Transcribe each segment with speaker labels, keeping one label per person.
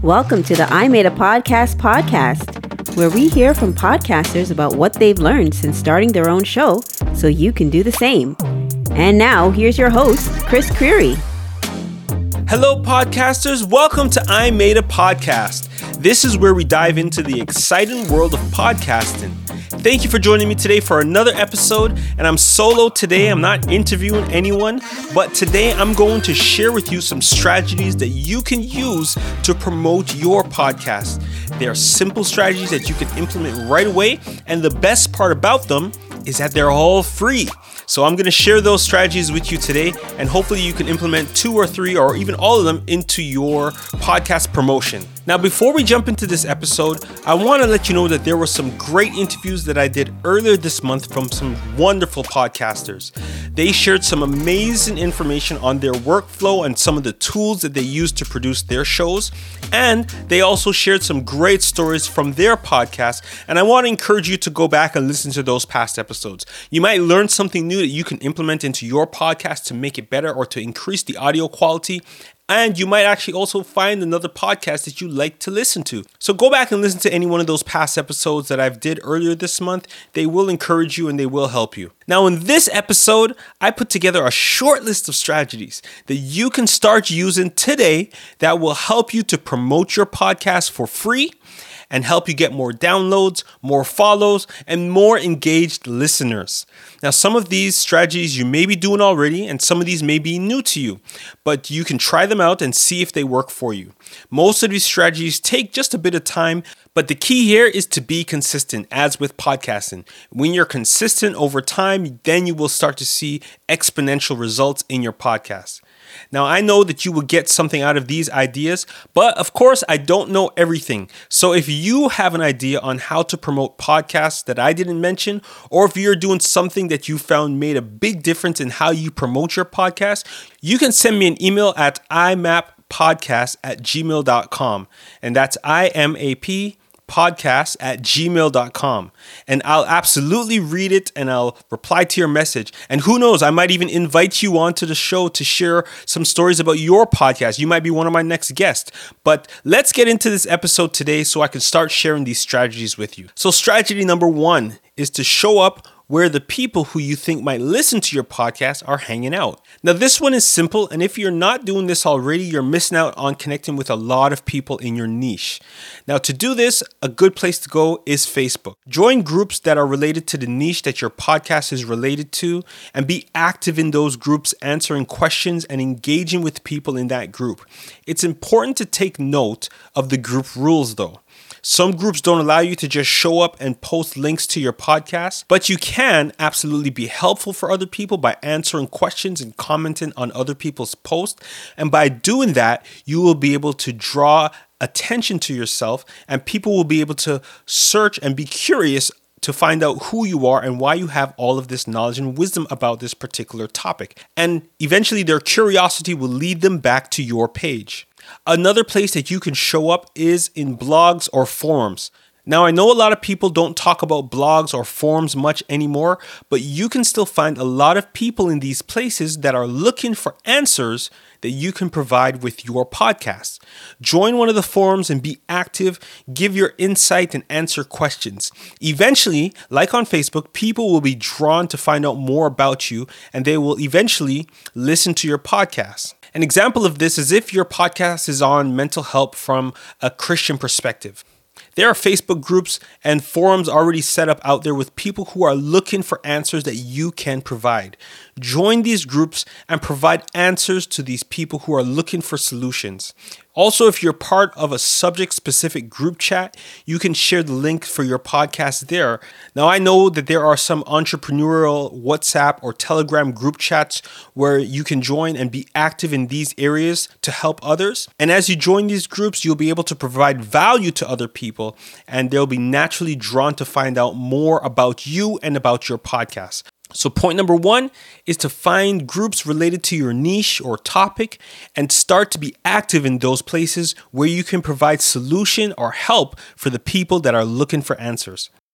Speaker 1: Welcome to the I Made a podcast, where we hear from podcasters about what they've learned since starting their own show so you can do the same. And now, here's your host, Chris Creary.
Speaker 2: Hello, podcasters. Welcome to I Made a Podcast. This is where we dive into the exciting world of podcasting. Thank you for joining me today for another episode, and I'm solo today. I'm not interviewing anyone, but today I'm going to share with you some strategies that you can use to promote your podcast. They are simple strategies that you can implement right away, and the best part about them is that they're all free. So I'm going to share those strategies with you today, and hopefully you can implement 2 or 3 or even all of them into your podcast promotion. Now, before we jump into this episode, I want to let you know that there were some great interviews that I did earlier this month from some wonderful podcasters. They shared some amazing information on their workflow and some of the tools that they use to produce their shows. And they also shared some great stories from their podcast. And I want to encourage you to go back and listen to those past episodes. You might learn something new that you can implement into your podcast to make it better or to increase the audio quality. And you might actually also find another podcast that you like to listen to. So go back and listen to any one of those past episodes that I've did earlier this month. They will encourage you and they will help you. Now, in this episode, I put together a short list of strategies that you can start using today that will help you to promote your podcast for free and help you get more downloads, more follows, and more engaged listeners. Now, some of these strategies you may be doing already, and some of these may be new to you, but you can try them out and see if they work for you. Most of these strategies take just a bit of time, but the key here is to be consistent, as with podcasting. When you're consistent over time, then you will start to see exponential results in your podcast. Now, I know that you will get something out of these ideas, but of course, I don't know everything. So if you have an idea on how to promote podcasts that I didn't mention, or if you're doing something that you found made a big difference in how you promote your podcast, you can send me an email at imappodcast@gmail.com. And that's IMAP podcast@gmail.com, and I'll absolutely read it and I'll reply to your message. And who knows, I might even invite you onto the show to share some stories about your podcast. You might be one of my next guests. But let's get into this episode today so I can start sharing these strategies with you. So strategy number 1 is to show up where the people who you think might listen to your podcast are hanging out. Now, this one is simple, and if you're not doing this already, you're missing out on connecting with a lot of people in your niche. Now, to do this, a good place to go is Facebook. Join groups that are related to the niche that your podcast is related to, and be active in those groups, answering questions and engaging with people in that group. It's important to take note of the group rules, though. Some groups don't allow you to just show up and post links to your podcast, but you can absolutely be helpful for other people by answering questions and commenting on other people's posts. And by doing that, you will be able to draw attention to yourself, and people will be able to search and be curious to find out who you are and why you have all of this knowledge and wisdom about this particular topic. And eventually their curiosity will lead them back to your page. Another place that you can show up is in blogs or forums. Now, I know a lot of people don't talk about blogs or forums much anymore, but you can still find a lot of people in these places that are looking for answers that you can provide with your podcast. Join one of the forums and be active, give your insight and answer questions. Eventually, like on Facebook, people will be drawn to find out more about you, and they will eventually listen to your podcast. An example of this is if your podcast is on mental health from a Christian perspective. There are Facebook groups and forums already set up out there with people who are looking for answers that you can provide. Join these groups and provide answers to these people who are looking for solutions. Also, if you're part of a subject-specific group chat, you can share the link for your podcast there. Now, I know that there are some entrepreneurial WhatsApp or Telegram group chats where you can join and be active in these areas to help others. And as you join these groups, you'll be able to provide value to other people, and they'll be naturally drawn to find out more about you and about your podcast. So point number 1 is to find groups related to your niche or topic and start to be active in those places where you can provide solution or help for the people that are looking for answers.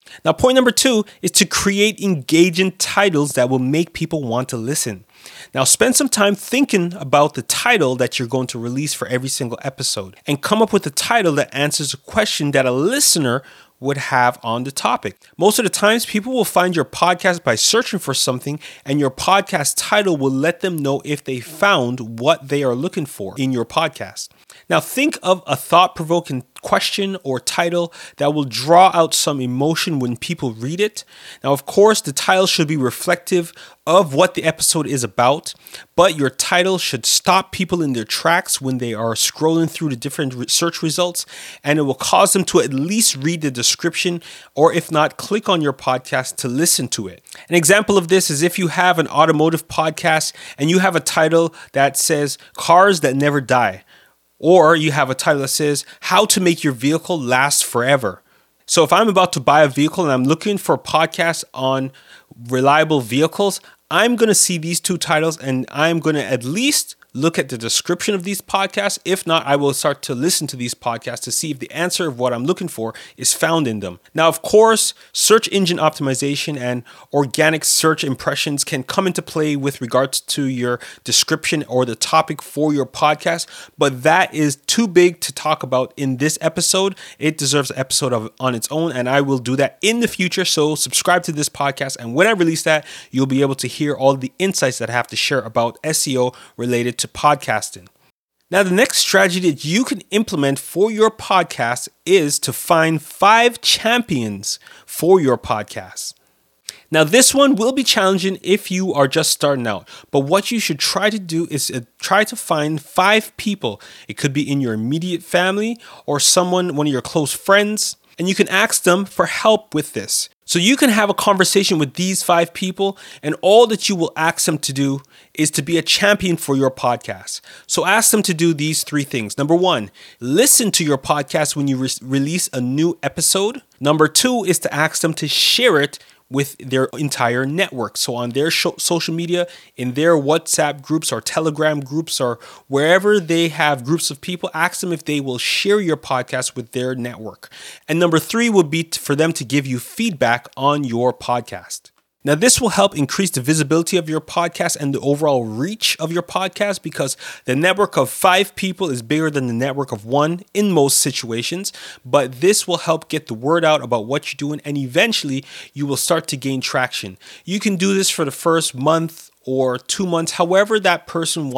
Speaker 2: Now, point number 2 is to create engaging titles that will make people want to listen. Now, spend some time thinking about the title that you're going to release for every single episode and come up with a title that answers a question that a listener would have on the topic. Most of the times, people will find your podcast by searching for something, and your podcast title will let them know if they found what they are looking for in your podcast. Now, think of a thought-provoking question or title that will draw out some emotion when people read it. Now, of course, the title should be reflective of what the episode is about, but your title should stop people in their tracks when they are scrolling through the different search results, and it will cause them to at least read the description, or if not, click on your podcast to listen to it. An example of this is if you have an automotive podcast and you have a title that says Cars That Never Die. Or you have a title that says, How to Make Your Vehicle Last Forever. So if I'm about to buy a vehicle and I'm looking for podcasts on reliable vehicles, I'm going to see these 2 titles and I'm going to at least look at the description of these podcasts. If not, I will start to listen to these podcasts to see if the answer of what I'm looking for is found in them. Now, of course, search engine optimization and organic search impressions can come into play with regards to your description or the topic for your podcast, but that is too big to talk about in this episode. It deserves an episode on its own, and I will do that in the future. So subscribe to this podcast, and when I release that, you'll be able to hear all the insights that I have to share about SEO related to podcasting. Now, the next strategy that you can implement for your podcast is to find 5 champions for your podcast. Now, this one will be challenging if you are just starting out, but what you should try to do is try to find 5 people. It could be in your immediate family or one of your close friends, and you can ask them for help with this. So you can have a conversation with these 5 people, and all that you will ask them to do is to be a champion for your podcast. So ask them to do these 3 things. Number 1, listen to your podcast when you release a new episode. Number 2 is to ask them to share it with their entire network. So on their social media, in their WhatsApp groups or Telegram groups or wherever they have groups of people, ask them if they will share your podcast with their network. And number 3 would be for them to give you feedback on your podcast. Now, this will help increase the visibility of your podcast and the overall reach of your podcast, because the network of 5 people is bigger than the network of 1 in most situations. But this will help get the word out about what you're doing, and eventually you will start to gain traction. You can do this for the first month or 2 months, however long that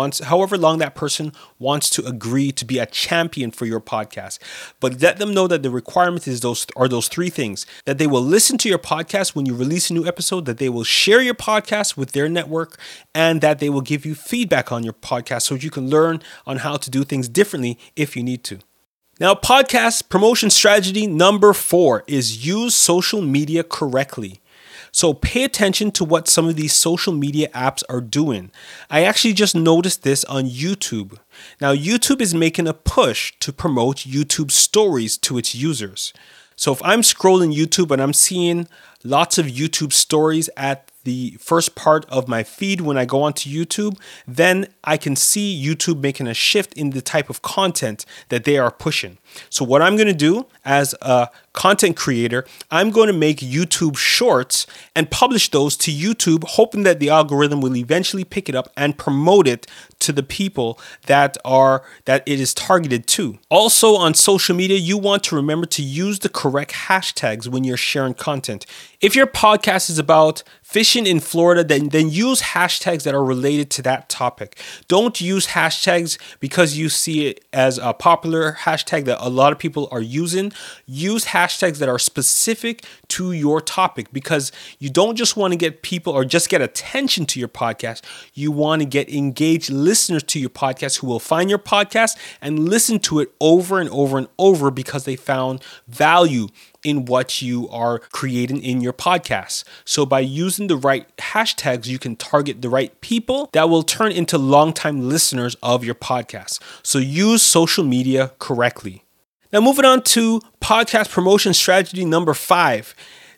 Speaker 2: person wants to agree to be a champion for your podcast. But let them know that the requirement is those 3 things: that they will listen to your podcast when you release a new episode, that they will share your podcast with their network, and that they will give you feedback on your podcast so you can learn on how to do things differently if you need to. Now, podcast promotion strategy number 4 is use social media correctly. So pay attention to what some of these social media apps are doing. I actually just noticed this on YouTube. Now, YouTube is making a push to promote YouTube stories to its users. So if I'm scrolling YouTube and I'm seeing lots of YouTube stories at the first part of my feed when I go onto YouTube, then I can see YouTube making a shift in the type of content that they are pushing. So what I'm going to do as a content creator, I'm going to make YouTube shorts and publish those to YouTube, hoping that the algorithm will eventually pick it up and promote it to the people that it is targeted to. Also on social media, you want to remember to use the correct hashtags when you're sharing content. If your podcast is about fishing in Florida, then use hashtags that are related to that topic. Don't use hashtags because you see it as a popular hashtag that a lot of people are using. Use hashtags that are specific to your topic, because you don't just want to get people or just get attention to your podcast. You want to get engaged listeners to your podcast who will find your podcast and listen to it over and over and over because they found value in what you are creating in your podcast. So by using the right hashtags, you can target the right people that will turn into longtime listeners of your podcast. So use social media correctly. Now, moving on to podcast promotion strategy number 5.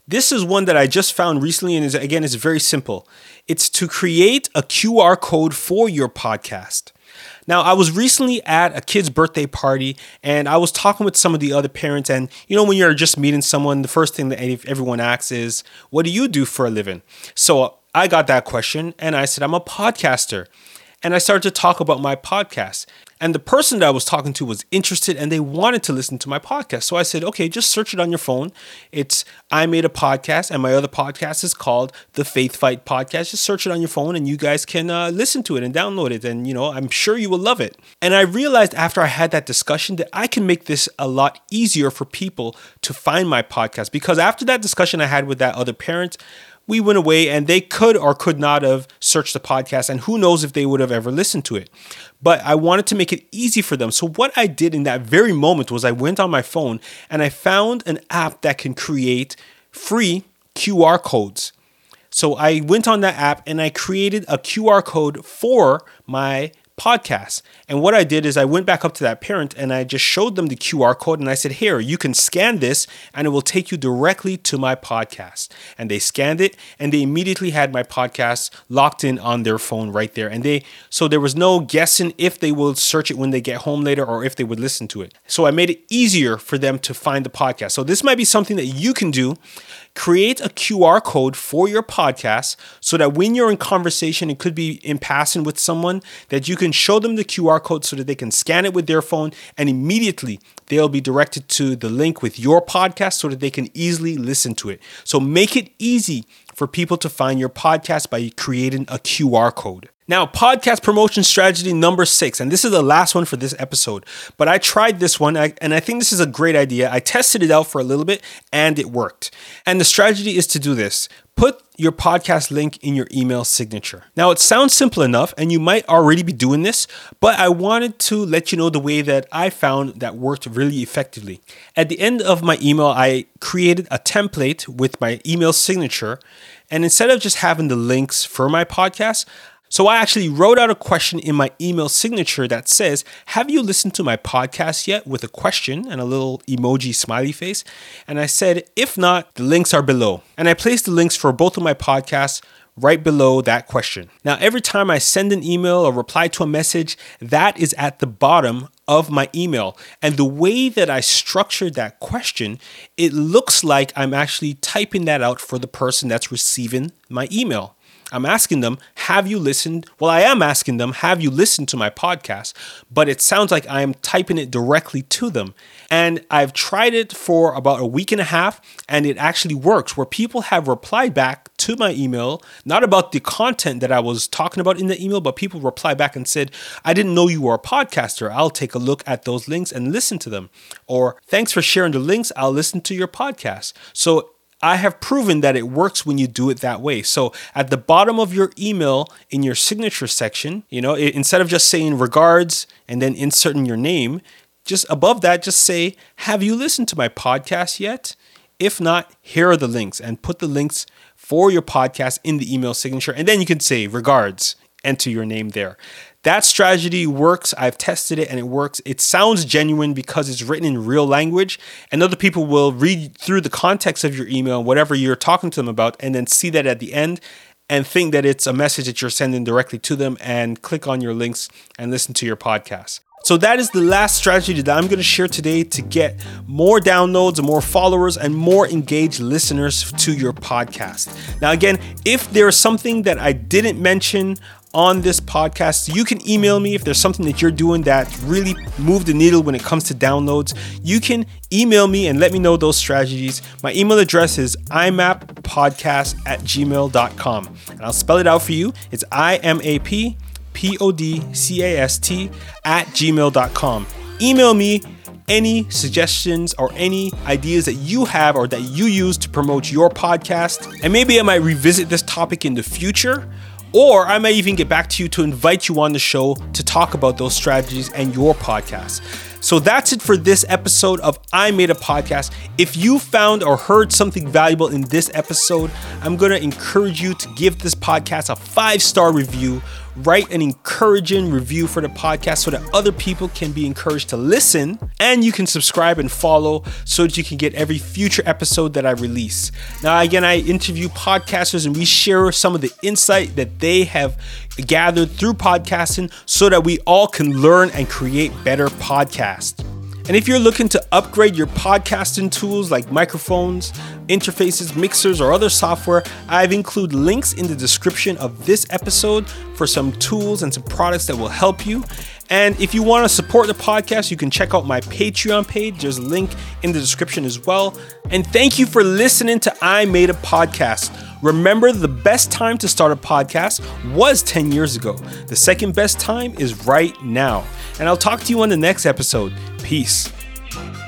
Speaker 2: This is one that I just found recently, and is very simple. It's to create a QR code for your podcast. Now, I was recently at a kid's birthday party, and I was talking with some of the other parents, and when you're just meeting someone, the first thing that everyone asks is, what do you do for a living? So I got that question, and I said, I'm a podcaster. And I started to talk about my podcast. And the person that I was talking to was interested and they wanted to listen to my podcast. So I said, okay, just search it on your phone. It's I Made a Podcast, and my other podcast is called The Faith Fight Podcast. Just search it on your phone and you guys can listen to it and download it. And, I'm sure you will love it. And I realized after I had that discussion that I can make this a lot easier for people to find my podcast. Because after that discussion I had with that other parent, we went away and they could or could not have searched the podcast, and who knows if they would have ever listened to it. But I wanted to make it easy for them. So what I did in that very moment was I went on my phone and I found an app that can create free QR codes. So I went on that app and I created a QR code for my podcast. And what I did is I went back up to that parent and I just showed them the QR code and I said, here, you can scan this and it will take you directly to my podcast. And they scanned it and they immediately had my podcast locked in on their phone right there. And so there was no guessing if they will search it when they get home later or if they would listen to it. So I made it easier for them to find the podcast. So this might be something that you can do. Create a QR code for your podcast so that when you're in conversation, it could be in passing with someone, that you can show them the QR code so that they can scan it with their phone and immediately they'll be directed to the link with your podcast so that they can easily listen to it. So make it easy for people to find your podcast by creating a QR code. Now, podcast promotion strategy number 6, and this is the last one for this episode, but I tried this one and I think this is a great idea. I tested it out for a little bit and it worked. And the strategy is to do this. Put your podcast link in your email signature. Now, it sounds simple enough and you might already be doing this, but I wanted to let you know the way that I found that worked really effectively. At the end of my email, I created a template with my email signature, and instead of just having the links for my podcast, so I actually wrote out a question in my email signature that says, have you listened to my podcast yet? With a question and a little emoji smiley face. And I said, if not, the links are below. And I placed the links for both of my podcasts right below that question. Now, every time I send an email or reply to a message, that is at the bottom of my email. And the way that I structured that question, it looks like I'm actually typing that out for the person that's receiving my email. I'm asking them, have you listened? Well, I am asking them, have you listened to my podcast? But it sounds like I am typing it directly to them. And I've tried it for about a week and a half, and it actually works, where people have replied back to my email, not about the content that I was talking about in the email, but people reply back and said, I didn't know you were a podcaster. I'll take a look at those links and listen to them. Or thanks for sharing the links. I'll listen to your podcast. So I have proven that it works when you do it that way. So at the bottom of your email in your signature section, instead of just saying regards and then inserting your name, just above that, just say, have you listened to my podcast yet? If not, here are the links, and put the links for your podcast in the email signature. And then you can say regards, enter your name there. That strategy works. I've tested it and it works. It sounds genuine because it's written in real language, and other people will read through the context of your email, whatever you're talking to them about, and then see that at the end and think that it's a message that you're sending directly to them and click on your links and listen to your podcast. So that is the last strategy that I'm going to share today to get more downloads, more followers, and more engaged listeners to your podcast. Now, again, if there is something that I didn't mention on this podcast, you can email me if there's something that you're doing that really moved the needle when it comes to downloads. You can email me and let me know those strategies. My email address is imappodcast@gmail.com, and I'll spell it out for you. It's imappodcast@gmail.com. Email me any suggestions or any ideas that you have or that you use to promote your podcast, and maybe I might revisit this topic in the future. Or I might even get back to you to invite you on the show to talk about those strategies and your podcast. So that's it for this episode of I Made a Podcast. If you found or heard something valuable in this episode, I'm going to encourage you to give this podcast a 5-star review. write an encouraging review for the podcast so that other people can be encouraged to listen. And you can subscribe and follow so that you can get every future episode that I release. Now, again, I interview podcasters and we share some of the insight that they have gathered through podcasting so that we all can learn and create better podcasts. And if you're looking to upgrade your podcasting tools like microphones, interfaces, mixers, or other software, I've included links in the description of this episode for some tools and some products that will help you. And if you want to support the podcast, you can check out my Patreon page. There's a link in the description as well. And thank you for listening to I Made a Podcast. Remember, the best time to start a podcast was 10 years ago. The second best time is right now. And I'll talk to you on the next episode. Peace.